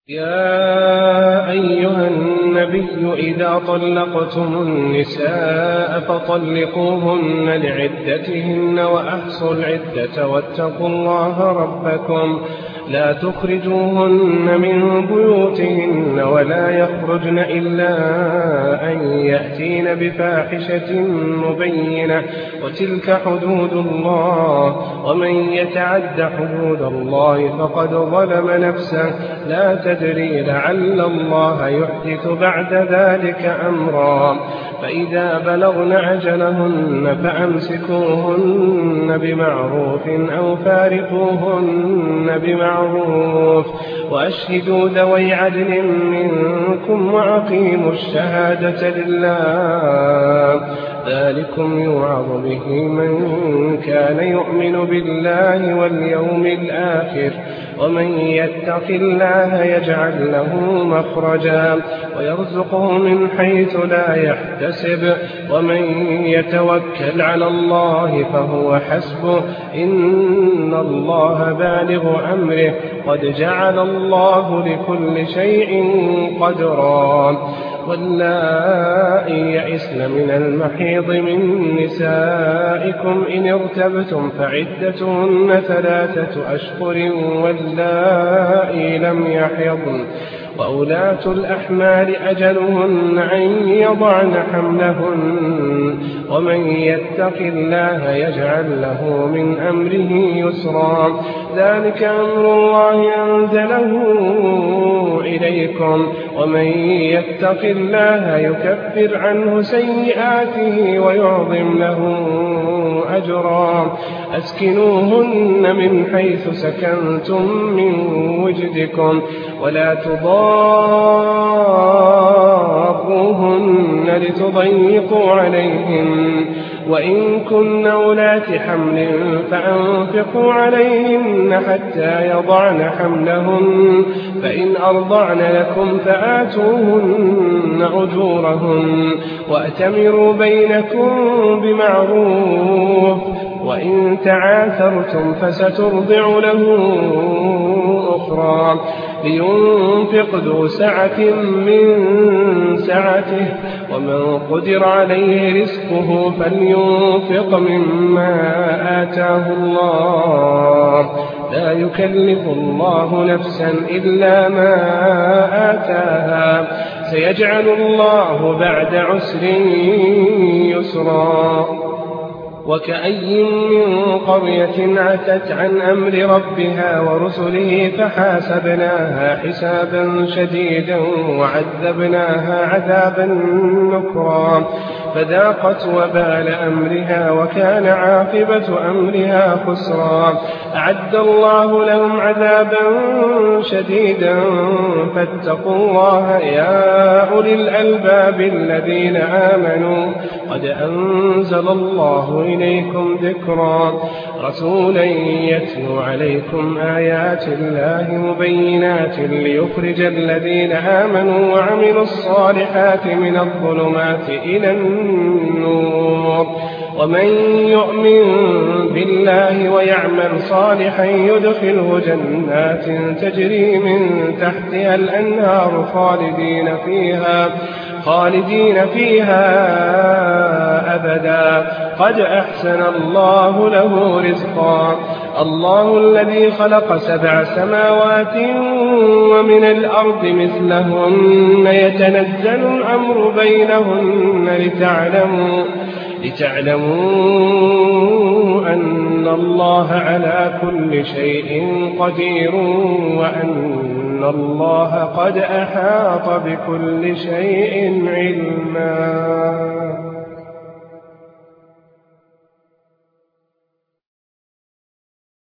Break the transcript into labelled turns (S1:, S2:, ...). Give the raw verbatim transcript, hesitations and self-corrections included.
S1: يا أيها النبي إذا طلقتم النساء فطلقوهن لعدتهن وأحصوا العدة واتقوا الله ربكم لا تخرجوهن من بيوتهن ولا يخرجن إلا أن يأتين بفاحشة مبينة وتلك حدود الله ومن يتعد حدود الله فقد ظلم نفسه لا تدري لعل الله يحدث بعد ذلك أمرا فإذا بلغن أجلهن فأمسكوهن بمعروف أو فارقوهن بمعروف وأشهدوا ذوي عدل منكم وأقيموا الشهادة لله ذلكم يوعظ به من كان يؤمن بالله واليوم الآخر ومن يتق الله يجعل له مخرجا ويرزقه من حيث لا يحتسب ومن يتوكل على الله فهو حسبه إن الله بالغ أمره قد جعل الله لكل شيء قدرا واللائي يئسن من المحيض من نسائكم إن ارتبتم فعدتهن ثلاثة أشهر واللائي لم يحضن وأولاة الأحمال أجلهن أن يضعن حملهن ومن يتق الله يجعل له من أمره يسرا ذلك أمر الله أنزله إليكم ومن يتق الله يكفر عنه سيئاته ويعظم له أجرا أسكنوهن من حيث سكنتم من وجدكم ولا تضاروهن لتضيقوا عليهن وإن كن أولات حمل فأنفقوا عليهن حتى يضعن حملهن فإن أرضعن لكم فآتوهن أجورهن وأتمروا بينكم بمعروف وإن تعاثرتم فسترضع له أخرى لينفق ذو سعة من سعته ومن قدر عليه رزقه فلينفق مما آتاه الله لا يكلف الله نفسا إلا ما آتاها سيجعل الله بعد عسر يسرا وكأي من قرية عتت عن أمر ربها ورسله فحاسبناها حسابا شديدا وعذبناها عذابا نكرا فذاقت وبال أمرها وكان عاقبة أمرها خسرا أعد الله لهم عذابا شديدا فاتقوا الله يا أولي الألباب الذين آمنوا قد أنزل الله إليكم ذكرا رسولا يتلو عليكم آيات الله مبينات ليخرج الذين آمنوا وعملوا الصالحات من الظلمات إلى النور ومن يؤمن بالله ويعمل صالحا يدخله جنات تجري من تحتها الأنهار خالدين فيها خالدين فيها أبدا قد أحسن الله له رزقا الله الذي خلق سبع سماوات ومن الأرض مثلهن يتنزل الأمر بينهن لتعلموا لتعلموا أن الله على كل شيء قدير وأن الله قد أحاط بكل شيء علما